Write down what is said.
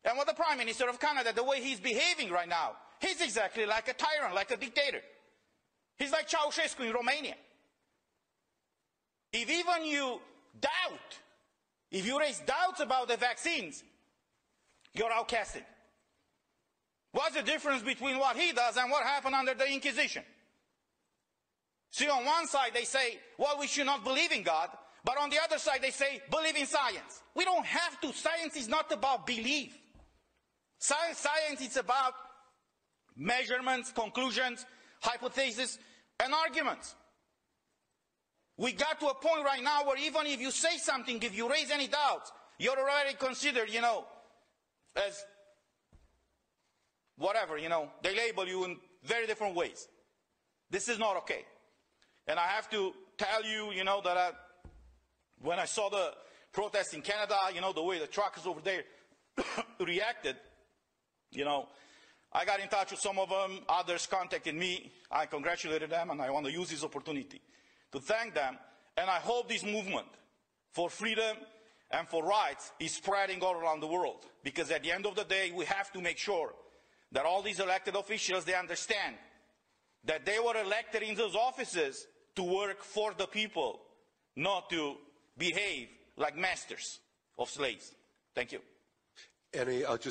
And what the Prime Minister of Canada, the way he's behaving right now, he's exactly like a tyrant, like a dictator. He's like Ceausescu in Romania. If even you doubt, if you raise doubts about the vaccines, you're outcasted. What's the difference between what he does and what happened under the Inquisition? See, on one side they say, well, we should not believe in God, but on the other side they say, believe in science. We don't have to. Science is not about belief. Science is about measurements, conclusions, hypotheses, and arguments. We got to a point right now where even if you say something, if you raise any doubts, you're already considered, as whatever, they label you in very different ways. This is not okay. And I have to tell you, that when I saw the protests in Canada, the way the truckers over there reacted, I got in touch with some of them, others contacted me, I congratulated them, and I want to use this opportunity to thank them. And I hope this movement for freedom and for rights is spreading all around the world. Because at the end of the day, we have to make sure that all these elected officials, they understand that they were elected in those offices to work for the people, not to behave like masters of slaves. Thank you. Annie,